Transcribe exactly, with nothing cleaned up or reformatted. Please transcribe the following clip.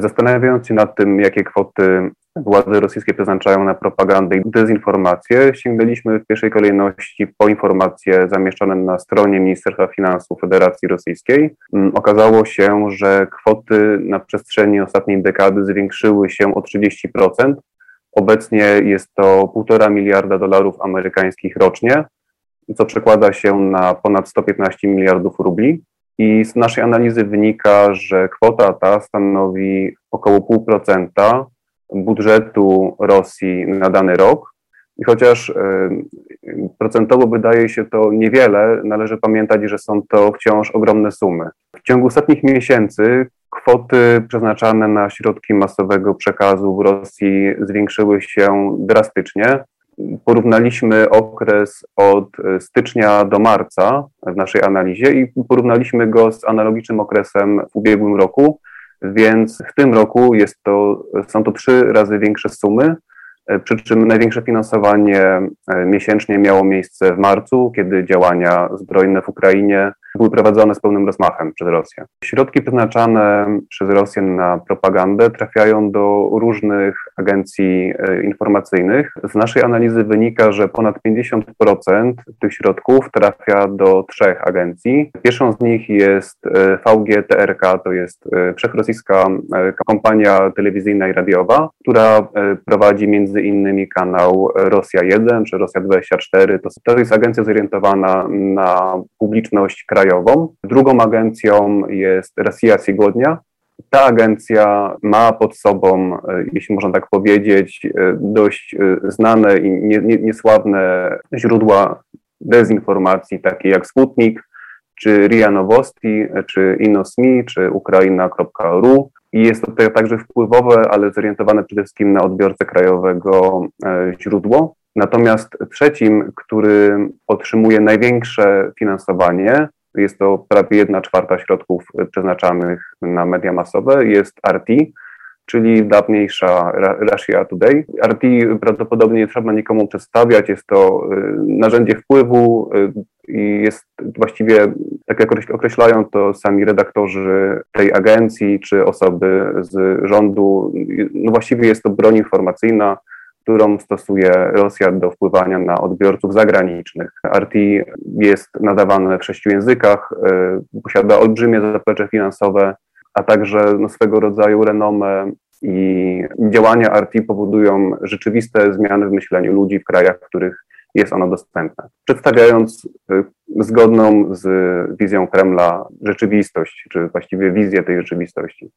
Zastanawiając się nad tym, jakie kwoty władze rosyjskie przeznaczają na propagandę i dezinformację, sięgnęliśmy w pierwszej kolejności po informacje zamieszczone na stronie Ministerstwa Finansów Federacji Rosyjskiej. Okazało się, że kwoty na przestrzeni ostatniej dekady zwiększyły się o trzydzieści procent. Obecnie jest to półtora miliarda dolarów amerykańskich rocznie, co przekłada się na ponad sto piętnaście miliardów rubli. I z naszej analizy wynika, że kwota ta stanowi około zero przecinek pięć procent budżetu Rosji na dany rok. I chociaż y, procentowo wydaje się to niewiele, należy pamiętać, że są to wciąż ogromne sumy. W ciągu ostatnich miesięcy kwoty przeznaczane na środki masowego przekazu w Rosji zwiększyły się drastycznie. Porównaliśmy okres od stycznia do marca w naszej analizie i porównaliśmy go z analogicznym okresem w ubiegłym roku, więc w tym roku jest to, są to trzy razy większe sumy, przy czym największe finansowanie miesięcznie miało miejsce w marcu, kiedy działania zbrojne w Ukrainie były prowadzone z pełnym rozmachem przez Rosję. Środki przeznaczane przez Rosję na propagandę trafiają do różnych agencji informacyjnych. Z naszej analizy wynika, że ponad pięćdziesiąt procent tych środków trafia do trzech agencji. Pierwszą z nich jest V G T R K, to jest wszechrosyjska kompania telewizyjna i radiowa, która prowadzi między innymi kanał Rosja jeden czy Rosja dwadzieścia cztery. To jest agencja zorientowana na publiczność krajową. Drugą agencją jest Rosja Сегодня. Ta agencja ma pod sobą, jeśli można tak powiedzieć, dość znane i nie, nie, niesławne źródła dezinformacji, takie jak Sputnik, czy R I A Nowosti, czy InnoSMI, czy Ukraina kropka R U. I jest to także wpływowe, ale zorientowane przede wszystkim na odbiorcę krajowego źródło. Natomiast trzecim, który otrzymuje największe finansowanie, jest to prawie jedna czwarta środków przeznaczanych na media masowe, jest R T, czyli dawniejsza Russia Today. R T prawdopodobnie nie trzeba nikomu przedstawiać, jest to narzędzie wpływu i jest właściwie, tak jak określają to sami redaktorzy tej agencji czy osoby z rządu, no właściwie jest to broń informacyjna, którą stosuje Rosja do wpływania na odbiorców zagranicznych. R T jest nadawane w sześciu językach, posiada olbrzymie zaplecze finansowe, a także no, swego rodzaju renomę i działania R T powodują rzeczywiste zmiany w myśleniu ludzi w krajach, w których jest ono dostępne. Przedstawiając zgodną z wizją Kremla rzeczywistość, czy właściwie wizję tej rzeczywistości.